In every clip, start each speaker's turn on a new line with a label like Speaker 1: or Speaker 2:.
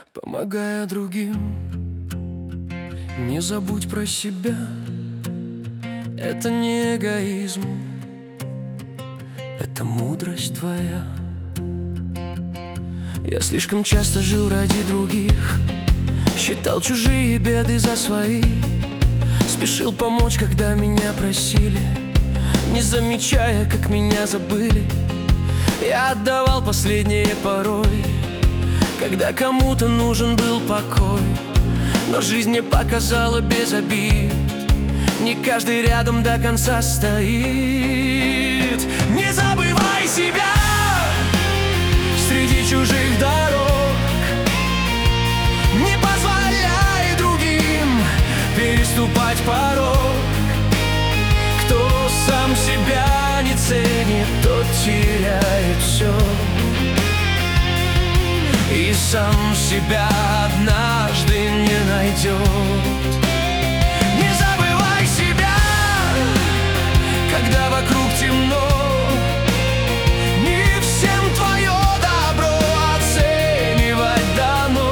Speaker 1: помогая другим. Не забудь про себя, это не эгоизм, это мудрость твоя. Я слишком часто жил ради других, считал чужие беды за свои, спешил помочь, когда меня просили, не замечая, как меня забыли. Я отдавал последнее порой, когда кому-то нужен был покой. Но жизнь мне показала без обид, не каждый рядом до конца стоит. Не забывай себя среди чужих дорог, не позволяй другим переступать порог. Кто сам себя не ценит, тот теряет все, и сам себя однажды не найдет. Не забывай себя, когда вокруг темно. Не всем твое добро оценивать дано.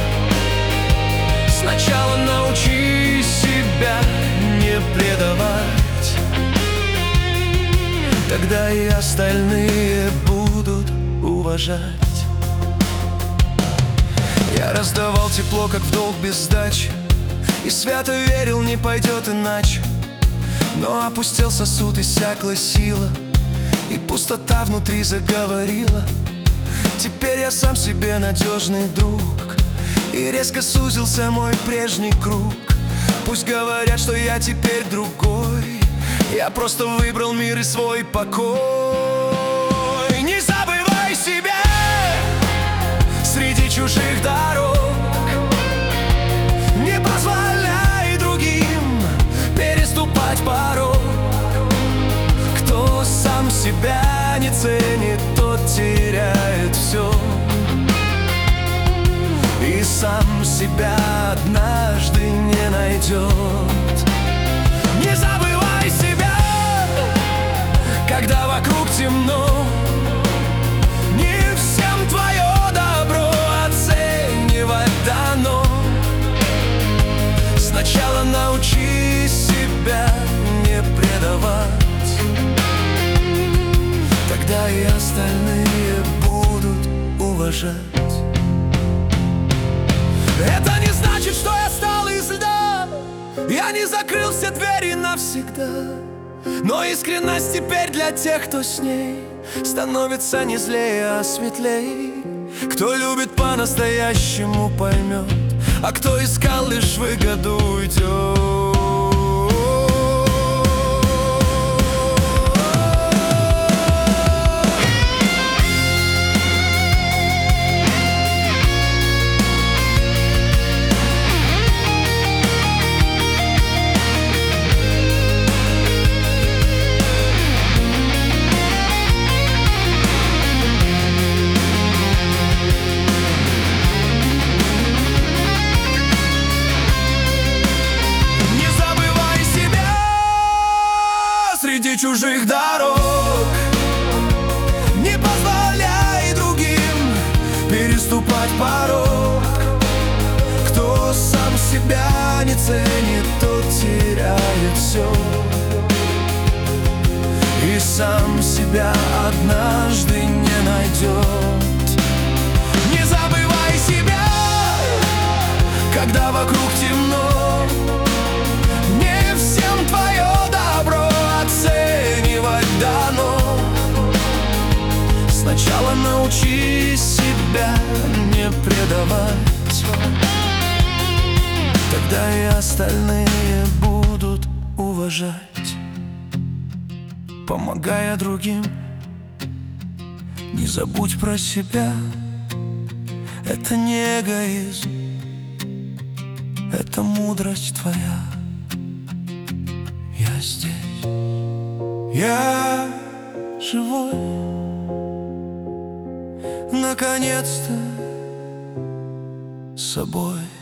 Speaker 1: Сначала научи себя не предавать, тогда и остальные будут уважать. Я раздавал тепло, как в долг без сдачи, и свято верил, не пойдет иначе. Но опустел сосуд, иссякла сила, и пустота внутри заговорила. Теперь я сам себе надежный друг, и резко сузился мой прежний круг. Пусть говорят, что я теперь другой, я просто выбрал мир и свой покой. Не забывай себя среди чужих дорог, не позволяй другим переступать порог. Кто сам себя не ценит, тот теряет все, и сам себя однажды не найдет. Не забывай себя, когда вокруг темно. Не всем твое добро оценивать дано. Сначала научи себя не предавать, тогда и остальные будут уважать. Это не значит, что я стал из льда, я не закрыл все двери навсегда. Но искренность теперь для тех, кто с ней становится не злее, а светлей. Кто любит по-настоящему, поймет, а кто искал лишь выгоду, уйдет. Среди чужих дорог, не позволяй другим переступать порог. Кто сам себя не ценит, тот теряет все, и сам себя однажды не найдет. Не забывай себя, когда вокруг темно. Не всем твое добро оценивать дано. Сначала научи себя не предавать, тогда и остальные будут уважать. Помогая другим, не забудь про себя. Это не эгоизм, это мудрость твоя. Я здесь, я живой, наконец-то с собой.